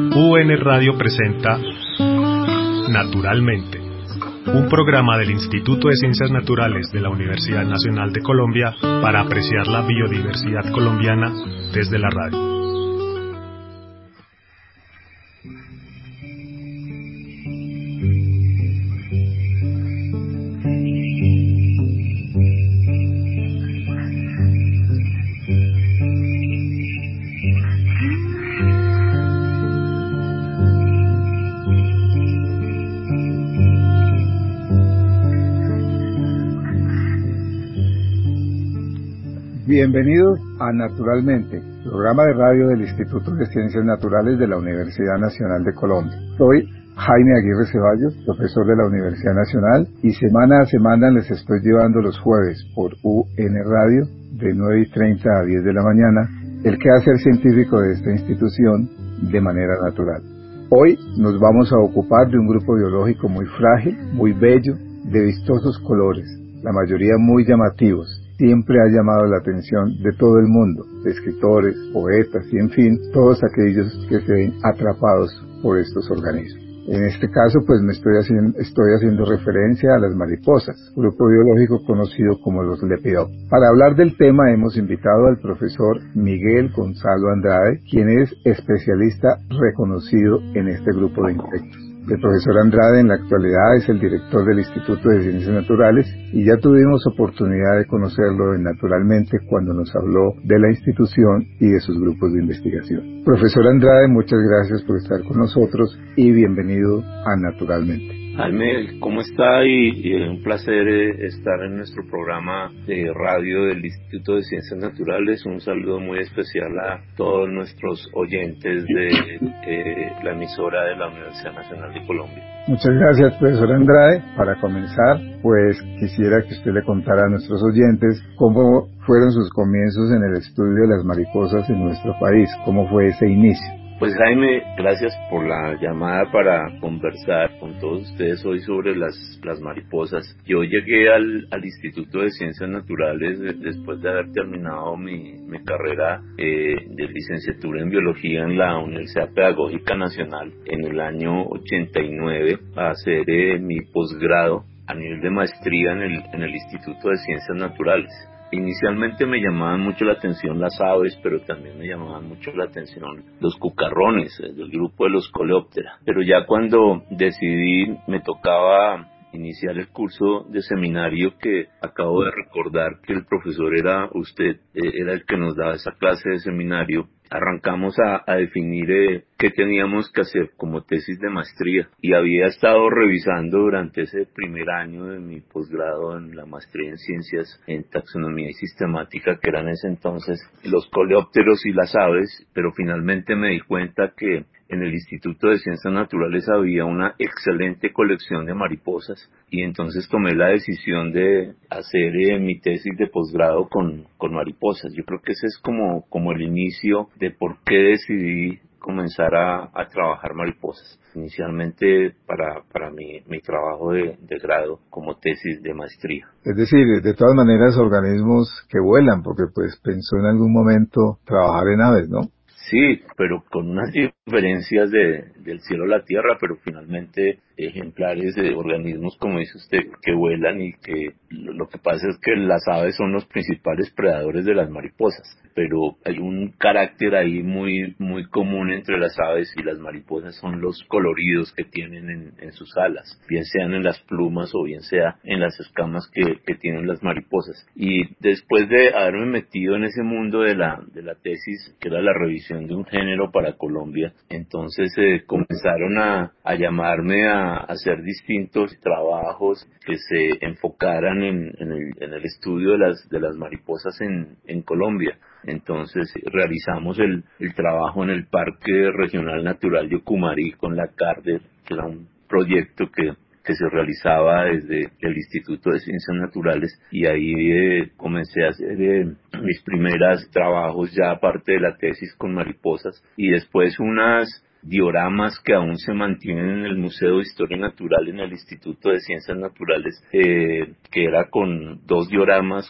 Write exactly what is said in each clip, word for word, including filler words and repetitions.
U N Radio presenta Naturalmente, un programa del Instituto de Ciencias Naturales de la Universidad Nacional de Colombia para apreciar la biodiversidad colombiana desde la radio. Bienvenidos a Naturalmente, programa de radio del Instituto de Ciencias Naturales de la Universidad Nacional de Colombia. Soy Jaime Aguirre Ceballos, profesor de la Universidad Nacional, y semana a semana les estoy llevando los jueves por U N Radio de nueve y treinta a diez de la mañana el quehacer científico de esta institución de manera natural. Hoy nos vamos a ocupar de un grupo biológico muy frágil, muy bello, de vistosos colores, la mayoría muy llamativos. Siempre ha llamado la atención de todo el mundo, de escritores, poetas y en fin, todos aquellos que se ven atrapados por estos organismos. En este caso, pues me estoy haciendo, estoy haciendo referencia a las mariposas, grupo biológico conocido como los Lepidopteros. Para hablar del tema hemos invitado al profesor Miguel Gonzalo Andrade, quien es especialista reconocido en este grupo de insectos. El profesor Andrade en la actualidad es el director del Instituto de Ciencias Naturales y ya tuvimos oportunidad de conocerlo naturalmente cuando nos habló de la institución y de sus grupos de investigación. Profesor Andrade, muchas gracias por estar con nosotros y bienvenido a Naturalmente. Jaime, ¿cómo está? Y, y un placer eh, estar en nuestro programa de radio del Instituto de Ciencias Naturales. Un saludo muy especial a todos nuestros oyentes de eh, la emisora de la Universidad Nacional de Colombia. Muchas gracias, profesor Andrade. Para comenzar, pues quisiera que usted le contara a nuestros oyentes cómo fueron sus comienzos en el estudio de las mariposas en nuestro país, cómo fue ese inicio. Pues Jaime, gracias por la llamada para conversar con todos ustedes hoy sobre las, las mariposas. Yo llegué al, al Instituto de Ciencias Naturales de, después de haber terminado mi, mi carrera eh, de licenciatura en Biología en la Universidad Pedagógica Nacional en el año ochenta y nueve a hacer eh, mi posgrado a nivel de maestría en el, en el Instituto de Ciencias Naturales. Inicialmente me llamaban mucho la atención las aves, pero también me llamaban mucho la atención los cucarrones, del grupo de los Coleoptera. Pero ya cuando decidí, me tocaba iniciar el curso de seminario, que acabo de recordar que el profesor era usted, eh, era el que nos daba esa clase de seminario. Arrancamos a, a definir eh, qué teníamos que hacer como tesis de maestría, y había estado revisando durante ese primer año de mi posgrado en la maestría en ciencias en taxonomía y sistemática, que eran en ese entonces los coleópteros y las aves, pero finalmente me di cuenta que en el Instituto de Ciencias Naturales había una excelente colección de mariposas, y entonces tomé la decisión de hacer eh, mi tesis de posgrado con, con mariposas. Yo creo que ese es como, como el inicio de por qué decidí comenzar a, a trabajar mariposas. Inicialmente para, para mi, mi trabajo de, de grado como tesis de maestría. Es decir, de todas maneras organismos que vuelan, porque pues pensó en algún momento trabajar en aves, ¿no? Sí, pero con unas diferencias de, del cielo a la tierra, pero finalmente ejemplares de organismos, como dice usted, que vuelan, y que lo, lo que pasa es que las aves son los principales predadores de las mariposas, pero hay un carácter ahí muy muy común entre las aves y las mariposas, son los coloridos que tienen en, en sus alas, bien sean en las plumas o bien sea en las escamas que, que tienen las mariposas. Y después de haberme metido en ese mundo de la, de la tesis, que era la revisión de un género para Colombia, entonces eh, comenzaron a, a llamarme a hacer distintos trabajos que se enfocaran en, en, el, en el estudio de las, de las mariposas en, en Colombia. Entonces realizamos el, el trabajo en el Parque Regional Natural de Ucumarí con la CARDER, que era un proyecto que que se realizaba desde el Instituto de Ciencias Naturales, y ahí eh, comencé a hacer eh, mis primeros trabajos ya aparte de la tesis con mariposas, y después unas dioramas que aún se mantienen en el Museo de Historia Natural en el Instituto de Ciencias Naturales, eh, que era con dos dioramas con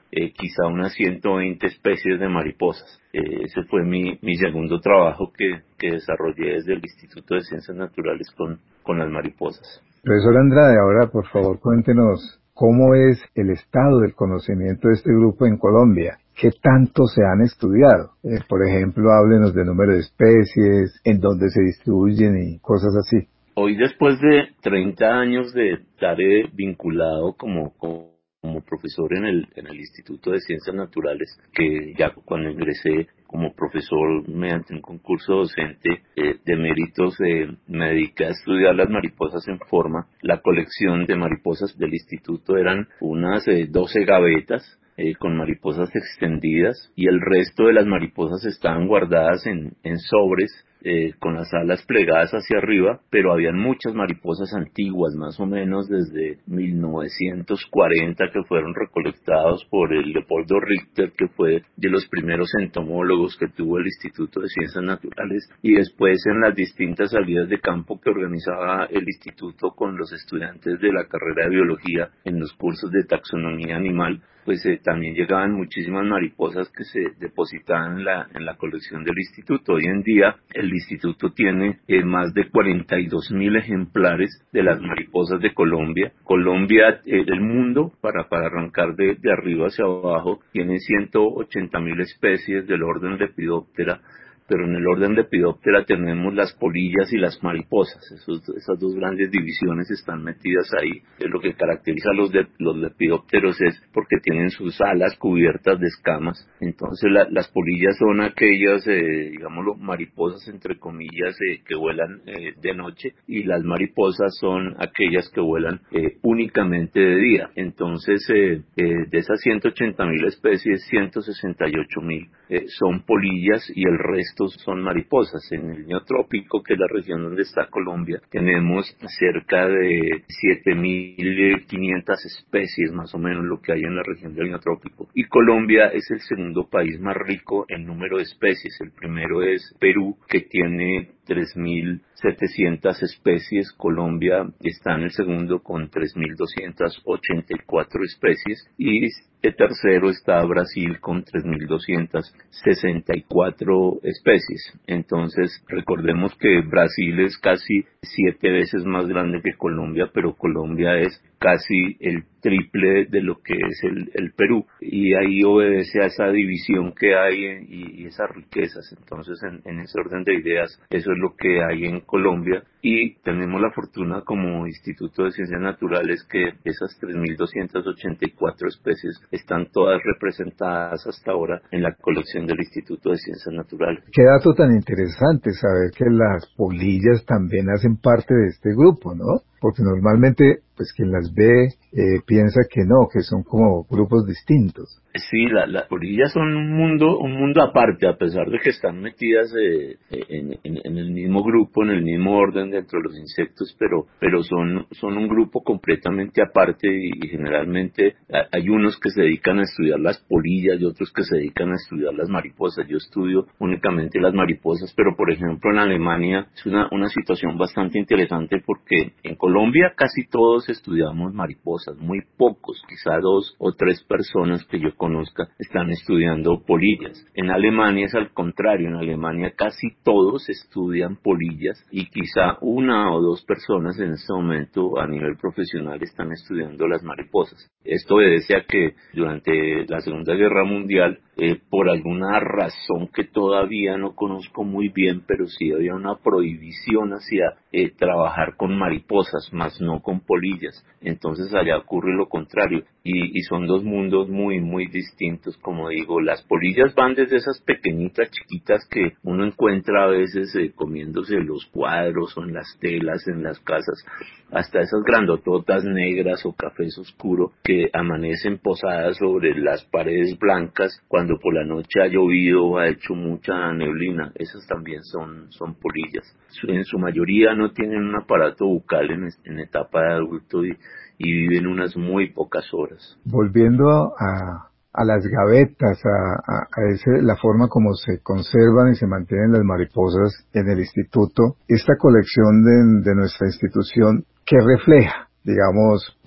eh, quizá unas ciento veinte especies de mariposas. Eh, ese fue mi, mi segundo trabajo que, que desarrollé desde el Instituto de Ciencias Naturales con, con las mariposas. Profesor Andrade, ahora por favor cuéntenos cómo es el estado del conocimiento de este grupo en Colombia. ¿Qué tanto se han estudiado? Eh, por ejemplo, háblenos del número de especies, en dónde se distribuyen y cosas así. Hoy, después de treinta años de estar vinculado como, como, como profesor en el, en el Instituto de Ciencias Naturales, que ya cuando ingresé como profesor mediante un concurso docente eh, de méritos, eh, me dediqué a estudiar las mariposas en forma. La colección de mariposas del instituto eran unas eh, doce gavetas, Eh, con mariposas extendidas, y el resto de las mariposas estaban guardadas en, en sobres eh, con las alas plegadas hacia arriba, pero habían muchas mariposas antiguas, más o menos desde mil novecientos cuarenta, que fueron recolectados por el Leopoldo Richter, que fue de los primeros entomólogos que tuvo el Instituto de Ciencias Naturales, y después en las distintas salidas de campo que organizaba el instituto con los estudiantes de la carrera de biología en los cursos de taxonomía animal, pues eh, también llegaban muchísimas mariposas que se depositaban en la, en la colección del instituto. Hoy en día el instituto tiene eh, más de cuarenta y dos mil ejemplares de las mariposas de Colombia. Colombia, eh, el mundo, para, para arrancar de, de arriba hacia abajo, tiene ciento ochenta mil especies del orden Lepidoptera, pero en el orden Lepidoptera tenemos las polillas y las mariposas. Esos, esas dos grandes divisiones están metidas ahí. Lo que caracteriza a los, de, los lepidópteros es porque tienen sus alas cubiertas de escamas. Entonces la, las polillas son aquellas, eh, digámoslo, mariposas entre comillas, eh, que vuelan eh, de noche, y las mariposas son aquellas que vuelan eh, únicamente de día. Entonces eh, eh, de esas ciento ochenta mil especies, ciento sesenta y ocho mil eh, son polillas y el resto son mariposas. En el neotrópico, que es la región donde está Colombia, tenemos cerca de siete mil quinientas especies, más o menos lo que hay en la región del neotrópico. Y Colombia es el segundo país más rico en número de especies. El primero es Perú, que tiene tres mil setecientas especies. Colombia está en el segundo con tres mil doscientas ochenta y cuatro especies, y de tercero está Brasil con tres mil doscientas sesenta y cuatro especies. Entonces recordemos que Brasil es casi siete veces más grande que Colombia, pero Colombia es casi el triple de lo que es el, el Perú, y ahí obedece a esa división que hay y, y esas riquezas. Entonces en, en ese orden de ideas, eso es lo que hay en Colombia, y tenemos la fortuna como Instituto de Ciencias Naturales que esas tres mil doscientas ochenta y cuatro especies están todas representadas hasta ahora en la colección del Instituto de Ciencias Naturales. Qué dato tan interesante saber que las polillas también hacen parte de este grupo, ¿no? Porque normalmente, pues quien las ve eh, piensa que no, que son como grupos distintos. Sí, la, las polillas son un mundo, un mundo aparte, a pesar de que están metidas eh, en, en, en el mismo grupo, en el mismo orden dentro de los insectos, pero, pero son, son un grupo completamente aparte, y, y generalmente hay unos que se dedican a estudiar las polillas y otros que se dedican a estudiar las mariposas. Yo estudio únicamente las mariposas, pero por ejemplo en Alemania es una, una situación bastante interesante, porque en Colombia casi todos estudiamos mariposas, muy pocos, quizá dos o tres personas que yo conozca están estudiando polillas. En Alemania es al contrario, en Alemania casi todos estudian polillas, y quizá una o dos personas en este momento a nivel profesional están estudiando las mariposas. Esto obedece a que durante la Segunda Guerra Mundial, eh, por alguna razón que todavía no conozco muy bien, pero sí había una prohibición hacia eh, trabajar con mariposas, más no con polillas. Entonces allá ocurre lo contrario, y, y son dos mundos muy muy distintos. Como digo, las polillas van desde esas pequeñitas chiquitas que uno encuentra a veces eh, comiéndose los cuadros o en las telas en las casas, hasta esas grandototas negras o cafés oscuro que amanecen posadas sobre las paredes blancas cuando por la noche ha llovido o ha hecho mucha neblina. Esas también son, son polillas. En su mayoría no tienen un aparato bucal en, en etapa de adulto, y, y viven unas muy pocas horas. Volviendo a, a las gavetas, a, a, a ese, la forma como se conservan y se mantienen las mariposas en el instituto, esta colección de, de nuestra institución, ¿qué refleja? Digamos,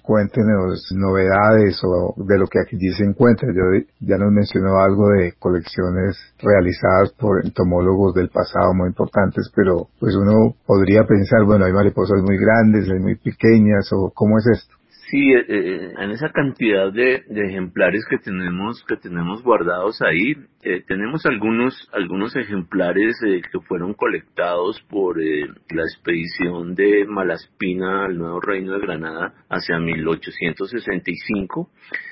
cuéntenos novedades o de lo que aquí se encuentra. Yo ya nos mencionó algo de colecciones realizadas por entomólogos del pasado muy importantes, pero pues uno podría pensar, bueno, hay mariposas muy grandes, hay muy pequeñas, o ¿cómo es esto? Sí, eh, eh, en esa cantidad de, de ejemplares que tenemos que tenemos guardados ahí, eh, tenemos algunos algunos ejemplares eh, que fueron colectados por eh, la expedición de Malaspina al Nuevo Reino de Granada hacia mil ochocientos sesenta y cinco.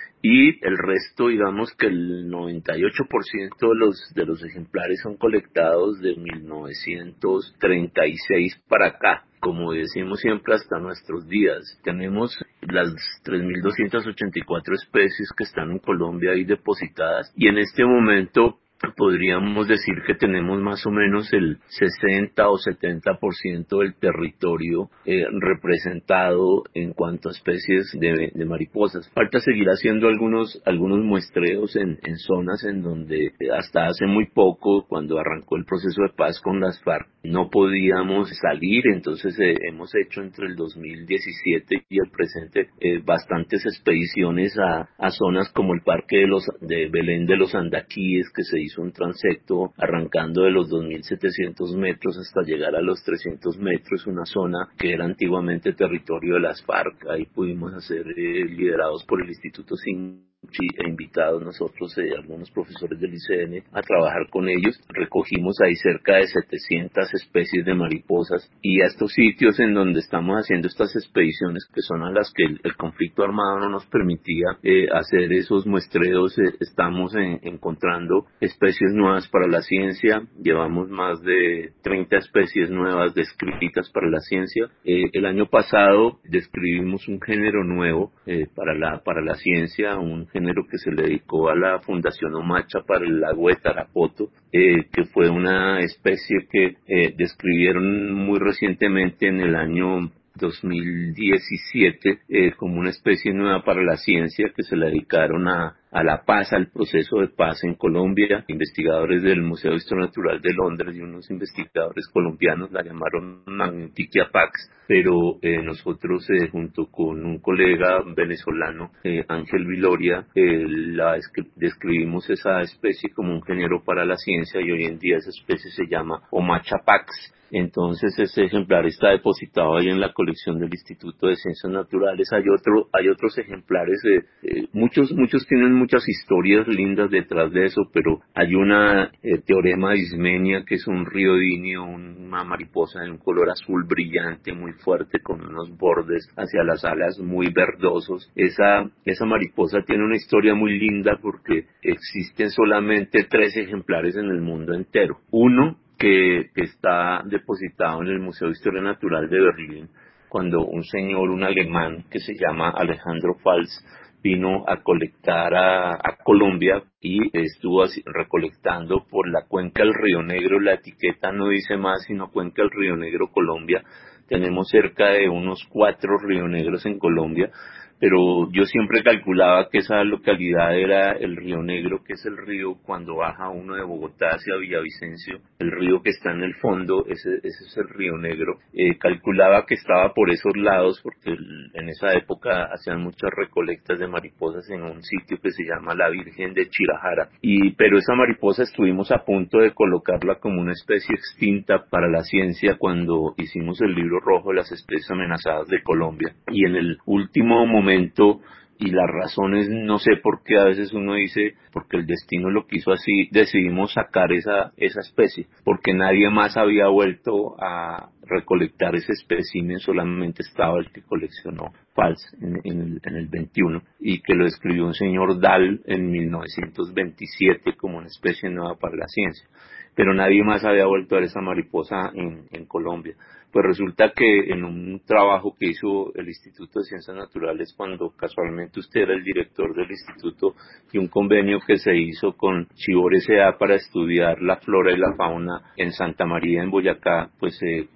Y el resto, digamos que el noventa y ocho por ciento de los de los ejemplares son colectados de mil novecientos treinta y seis para acá, como decimos siempre hasta nuestros días. Tenemos las tres mil doscientas ochenta y cuatro especies que están en Colombia ahí depositadas, y en este momento podríamos decir que tenemos más o menos el sesenta o setenta por ciento del territorio eh, representado en cuanto a especies de, de mariposas. Falta seguir haciendo algunos algunos muestreos en, en zonas en donde hasta hace muy poco, cuando arrancó el proceso de paz con las FARC, no podíamos salir. Entonces eh, hemos hecho entre el dos mil diecisiete y el presente eh, bastantes expediciones a, a zonas como el Parque de los de Belén de los Andaquíes, que se hizo un transecto arrancando de los dos mil setecientos metros hasta llegar a los trescientos metros, una zona que era antiguamente territorio de las FARC. Ahí pudimos hacer, eh, liderados por el Instituto Sinchi e invitados nosotros, eh, algunos profesores del I C N, a trabajar con ellos. Recogimos ahí cerca de setecientas especies de mariposas, y a estos sitios en donde estamos haciendo estas expediciones, que son a las que el, el conflicto armado no nos permitía eh, hacer esos muestreos, eh, estamos en, encontrando especies nuevas para la ciencia. Llevamos más de treinta especies nuevas descritas para la ciencia. Eh, el año pasado describimos un género nuevo eh, para la para la ciencia, un género que se le dedicó a la Fundación Omacha para el lago de Tarapoto, eh, que fue una especie que eh, describieron muy recientemente en el año dos mil diecisiete eh, como una especie nueva para la ciencia, que se le dedicaron a, a la paz, al proceso de paz en Colombia. Investigadores del Museo de Historia Natural de Londres y unos investigadores colombianos la llamaron Magnetikia pax, pero eh, nosotros eh, junto con un colega venezolano, eh, Ángel Viloria, eh, la escri- describimos esa especie como un género para la ciencia, y hoy en día esa especie se llama Omacha pax. Entonces ese ejemplar está depositado ahí en la colección del Instituto de Ciencias Naturales. Hay otro, hay otros ejemplares, eh, eh, muchos, muchos tienen muchas historias lindas detrás de eso, pero hay una eh, Teorema ismenia, que es un riodinio, una mariposa de un color azul brillante, muy fuerte, con unos bordes hacia las alas muy verdosos. Esa, esa mariposa tiene una historia muy linda, porque existen solamente tres ejemplares en el mundo entero. Uno Que, que está depositado en el Museo de Historia Natural de Berlín, cuando un señor, un alemán que se llama Alejandro Fals, vino a colectar a, a Colombia, y estuvo así, recolectando por la cuenca del Río Negro. La etiqueta no dice más, sino cuenca del Río Negro, Colombia. Tenemos cerca de unos cuatro ríos negros en Colombia, pero yo siempre calculaba que esa localidad era el Río Negro, que es el río cuando baja uno de Bogotá hacia Villavicencio, el río que está en el fondo, ese, ese es el Río Negro. Eh, calculaba que estaba por esos lados, porque el, en esa época hacían muchas recolectas de mariposas en un sitio que se llama la Virgen de Chirajara, y pero esa mariposa estuvimos a punto de colocarla como una especie extinta para la ciencia cuando hicimos el libro rojo de las especies amenazadas de Colombia, y en el último momento momento, y las razones no sé por qué, a veces uno dice porque el destino lo quiso así, decidimos sacar esa esa especie, porque nadie más había vuelto a recolectar ese espécimen, solamente estaba el que coleccionó Fals en, en, el, en el veintiuno, y que lo describió un señor Dahl en mil novecientos veintisiete como una especie nueva para la ciencia, pero nadie más había vuelto a ver esa mariposa en, en Colombia. Pues resulta que en un trabajo que hizo el Instituto de Ciencias Naturales, cuando casualmente usted era el director del instituto, y un convenio que se hizo con Chivor S A para estudiar la flora y la fauna en Santa María, en Boyacá, pues eh, con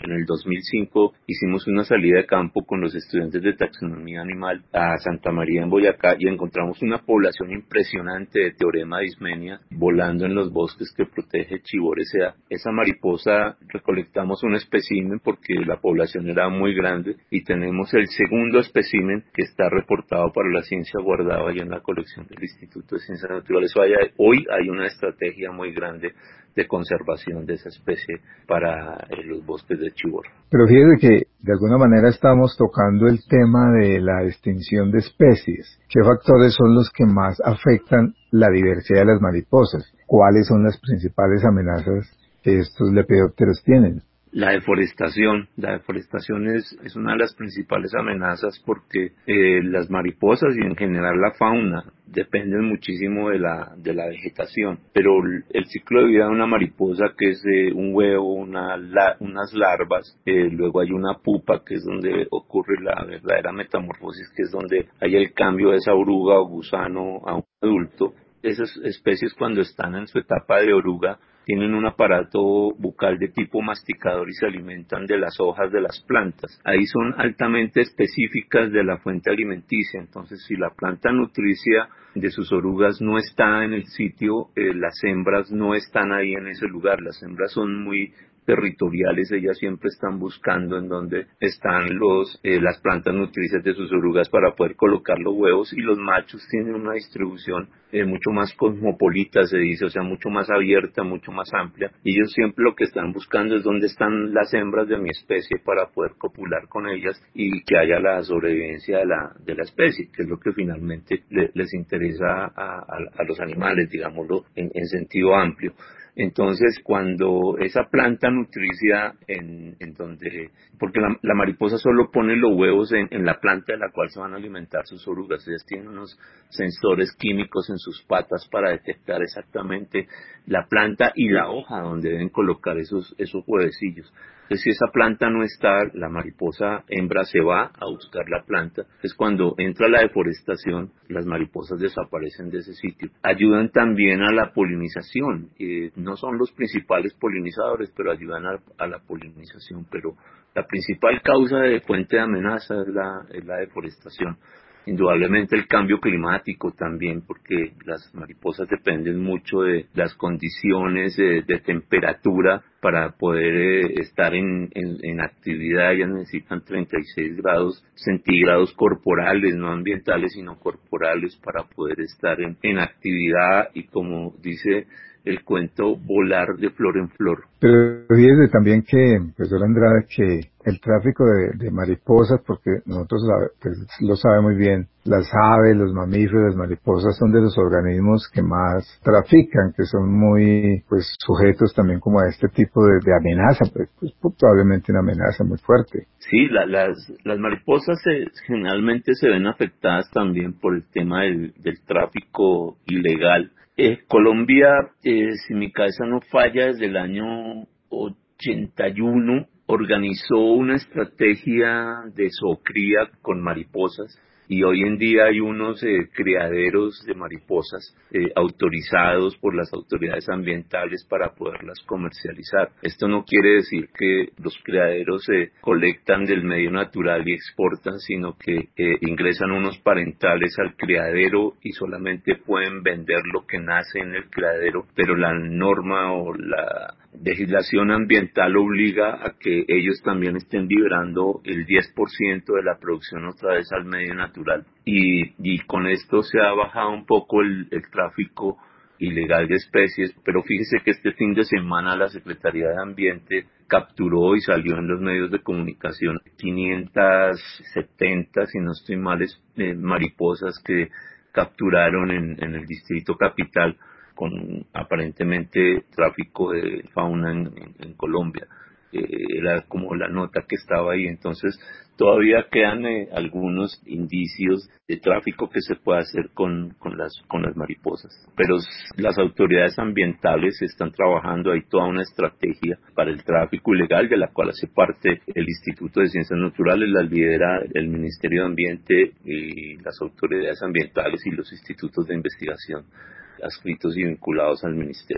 en el dos mil cinco hicimos una salida de campo con los estudiantes de taxonomía animal a Santa María en Boyacá y encontramos una población impresionante de Teorema dismenia volando en los bosques que protege Chiborescea. Esa mariposa recolectamos un espécimen porque la población era muy grande y tenemos el segundo espécimen que está reportado para la ciencia guardado allá en la colección del Instituto de Ciencias Naturales. Hoy hay una estrategia muy grande de conservación de esa especie para eh, los bosques de Chibor. Pero fíjese que de alguna manera estamos tocando el tema de la extinción de especies. ¿Qué factores son los que más afectan la diversidad de las mariposas? ¿Cuáles son las principales amenazas que estos lepidópteros tienen? La deforestación, la deforestación es, es una de las principales amenazas porque eh, las mariposas y en general la fauna dependen muchísimo de la de la vegetación, pero el, el ciclo de vida de una mariposa, que es eh, un huevo, una la, unas larvas, eh, luego hay una pupa que es donde ocurre la verdadera metamorfosis, que es donde hay el cambio de esa oruga o gusano a un adulto. Esas especies cuando están en su etapa de oruga tienen un aparato bucal de tipo masticador y se alimentan de las hojas de las plantas. Ahí son altamente específicas de la fuente alimenticia, entonces si la planta nutricia de sus orugas no está en el sitio, eh, las hembras no están ahí en ese lugar, las hembras son muy territoriales, ellas siempre están buscando en dónde están los eh, las plantas nutricias de sus orugas para poder colocar los huevos, y los machos tienen una distribución eh, mucho más cosmopolita, se dice, o sea, mucho más abierta, mucho más amplia, y ellos siempre lo que están buscando es dónde están las hembras de mi especie para poder copular con ellas y que haya la sobrevivencia de la de la especie, que es lo que finalmente le, les interesa a, a, a los animales, digámoslo en, en sentido amplio. Entonces, cuando esa planta nutricia en, en donde, porque la, la mariposa solo pone los huevos en, en la planta de la cual se van a alimentar sus orugas, ellas tienen unos sensores químicos en sus patas para detectar exactamente la planta y la hoja donde deben colocar esos, esos huevecillos. Entonces, si esa planta no está, la mariposa hembra se va a buscar la planta. Entonces, cuando entra la deforestación, las mariposas desaparecen de ese sitio. Ayudan también a la polinización. Eh, no son los principales polinizadores, pero ayudan a, a la polinización. Pero la principal causa de fuente de amenaza es la, es la deforestación. Indudablemente el cambio climático también, porque las mariposas dependen mucho de las condiciones de, de temperatura para poder eh, estar en, en, en actividad. Ellas necesitan treinta y seis grados centígrados corporales, no ambientales, sino corporales, para poder estar en, en actividad y, como dice el cuento, volar de flor en flor. Pero fíjese también que, profesor Andrade, que el tráfico de, de mariposas, porque nosotros sabe, pues, lo sabe muy bien, las aves, los mamíferos, las mariposas son de los organismos que más trafican, que son muy pues sujetos también como a este tipo de, de amenaza, pues, pues probablemente una amenaza muy fuerte. Sí, la, las, las mariposas se, generalmente se ven afectadas también por el tema del, del tráfico ilegal. Eh, Colombia, eh, si mi cabeza no falla, desde el año ochenta y uno organizó una estrategia de zoocría con mariposas, y hoy en día hay unos eh, criaderos de mariposas eh, autorizados por las autoridades ambientales para poderlas comercializar. Esto no quiere decir que los criaderos se eh, colectan del medio natural y exportan, sino que eh, ingresan unos parentales al criadero y solamente pueden vender lo que nace en el criadero, pero la norma o la legislación ambiental obliga a que ellos también estén liberando el diez por ciento de la producción otra vez al medio natural. Y, y con esto se ha bajado un poco el, el tráfico ilegal de especies, pero fíjese que este fin de semana la Secretaría de Ambiente capturó y salió en los medios de comunicación quinientas setenta, si no estoy mal, eh, mariposas que capturaron en, en el Distrito Capital, con aparentemente tráfico de fauna en, en, en Colombia. Eh, era como la nota que estaba ahí. Entonces todavía quedan eh, algunos indicios de tráfico que se puede hacer con, con las con las mariposas, pero las autoridades ambientales están trabajando, hay toda una estrategia para el tráfico ilegal, de la cual hace parte el Instituto de Ciencias Naturales, la lidera el Ministerio de Ambiente y las autoridades ambientales y los institutos de investigación adscritos y vinculados al ministerio.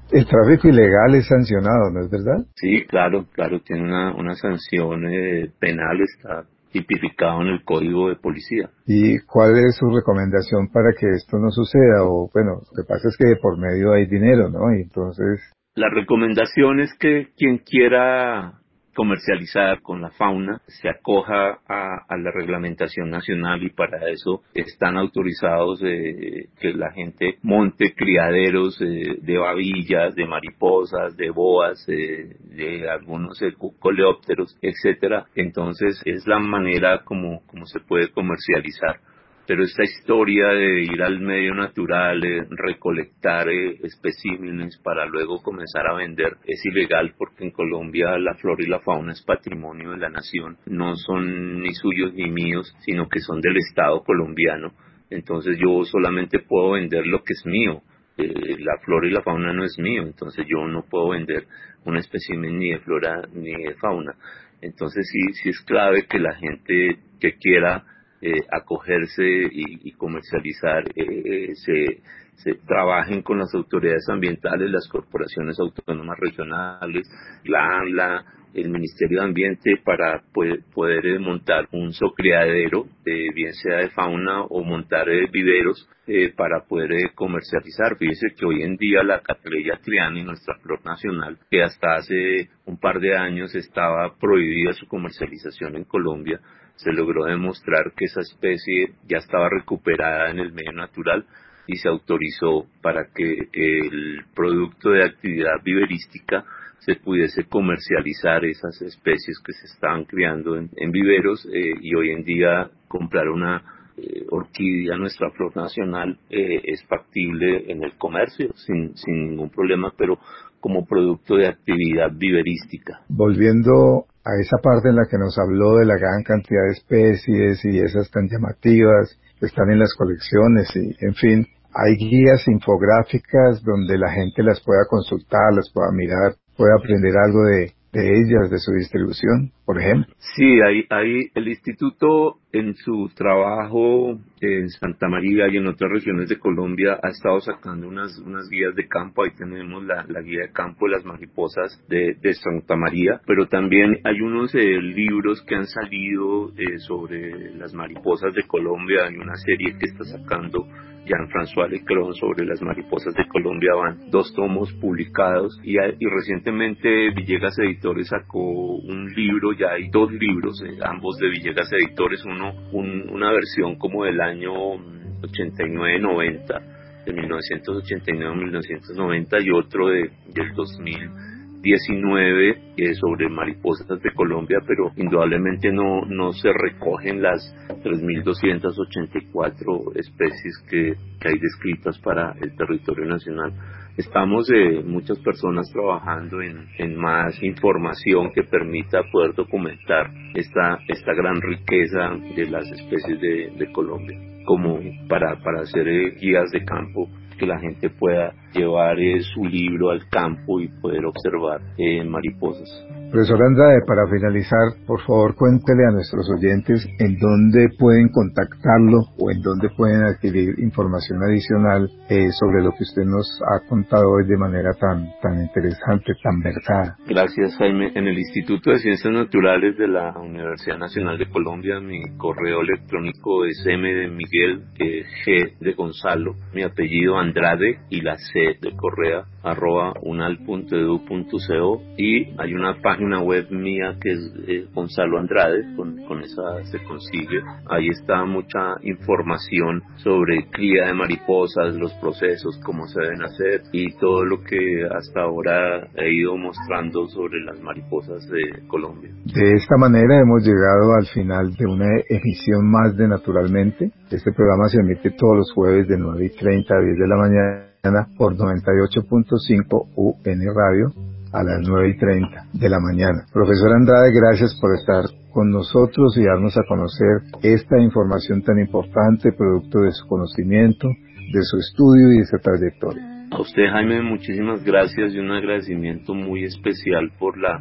El tráfico ilegal es sancionado, ¿no es verdad? Sí, claro, claro, tiene una, una sanción eh, penal, está tipificado en el Código de Policía. ¿Y cuál es su recomendación para que esto no suceda? O bueno, lo que pasa es que de por medio hay dinero, ¿no? Y entonces... La recomendación es que quien quiera comercializar con la fauna se acoja a, a la reglamentación nacional, y para eso están autorizados eh, que la gente monte criaderos eh, de babillas, de mariposas, de boas, eh, de algunos eh, coleópteros, etcétera. Entonces es la manera como, como se puede comercializar. Pero esta historia de ir al medio natural, eh, recolectar eh, especímenes para luego comenzar a vender, es ilegal, porque en Colombia la flora y la fauna es patrimonio de la nación. No son ni suyos ni míos, sino que son del Estado colombiano. Entonces yo solamente puedo vender lo que es mío. Eh, la flora y la fauna no es mío, entonces yo no puedo vender un espécimen ni de flora ni de fauna. Entonces sí, sí es clave que la gente que quiera Eh, acogerse y, y comercializar, eh, se, se trabajen con las autoridades ambientales, las corporaciones autónomas regionales, la ANLA, el Ministerio de Ambiente, para poder, poder eh, montar un zoocriadero, eh, bien sea de fauna, o montar eh, viveros eh, para poder eh, comercializar. Fíjese que hoy en día la Cattleya triani, nuestra flor nacional, que hasta hace un par de años estaba prohibida su comercialización en Colombia, se logró demostrar que esa especie ya estaba recuperada en el medio natural y se autorizó para que el producto de actividad viverística se pudiese comercializar, esas especies que se estaban criando en, en viveros, eh, y hoy en día comprar una eh, orquídea, nuestra flor nacional, eh, es factible en el comercio sin, sin ningún problema, pero como producto de actividad viverística. Volviendo a esa parte en la que nos habló de la gran cantidad de especies y esas tan llamativas que están en las colecciones, y en fin, hay guías infográficas donde la gente las pueda consultar, las pueda mirar, pueda aprender algo de, de ellas, de su distribución, por ejemplo. Sí, hay, hay el instituto en su trabajo en Santa María y en otras regiones de Colombia ha estado sacando unas unas guías de campo. Ahí tenemos la, la guía de campo de las mariposas de, de Santa María, pero también hay unos eh, libros que han salido eh, sobre las mariposas de Colombia. Hay una serie que está sacando Jean-François Lecron sobre las mariposas de Colombia, van dos tomos publicados, y, y recientemente Villegas Editores sacó un libro, ya hay dos libros, eh, ambos de Villegas Editores, uno un, una versión como del año ochenta y nueve noventa, de mil novecientos ochenta y nueve a mil novecientos noventa, y otro de, del dos mil diecinueve eh, sobre mariposas de Colombia, pero indudablemente no, no se recogen las tres mil doscientas ochenta y cuatro especies que, que hay descritas para el territorio nacional. Estamos eh, muchas personas trabajando en, en más información que permita poder documentar esta, esta gran riqueza de las especies de, de Colombia, como para, para hacer eh, guías de campo, que la gente pueda llevar eh, su libro al campo y poder observar eh, mariposas. Profesor Andrade, para finalizar, por favor cuéntele a nuestros oyentes en dónde pueden contactarlo o en dónde pueden adquirir información adicional eh, sobre lo que usted nos ha contado hoy de manera tan, tan interesante, tan versada. Gracias, Jaime. En el Instituto de Ciencias Naturales de la Universidad Nacional de Colombia, mi correo electrónico es M de Miguel, eh, G de Gonzalo, mi apellido Andrade y la C de Correa, arroba unal punto edu punto co, y hay una página web mía que es eh, Gonzalo Andrade, con, con esa se consigue. Ahí está mucha información sobre cría de mariposas, los procesos, cómo se deben hacer y todo lo que hasta ahora he ido mostrando sobre las mariposas de Colombia. De esta manera hemos llegado al final de una emisión más de Naturalmente. Este programa se emite todos los jueves de nueve y treinta a diez de la mañana por noventa y ocho punto cinco U N Radio a las nueve y treinta de la mañana. Profesor Andrade, gracias por estar con nosotros y darnos a conocer esta información tan importante, producto de su conocimiento, de su estudio y de su trayectoria. A usted, Jaime, muchísimas gracias y un agradecimiento muy especial por la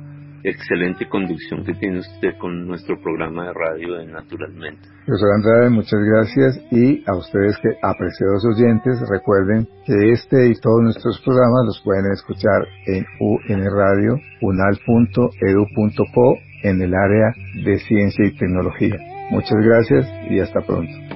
excelente conducción que tiene usted con nuestro programa de radio de Naturalmente. Profesor Andrade, muchas gracias, y a ustedes, que apreciados oyentes, recuerden que este y todos nuestros programas los pueden escuchar en U N Radio, unal punto edu punto co, en el área de ciencia y tecnología. Muchas gracias y hasta pronto.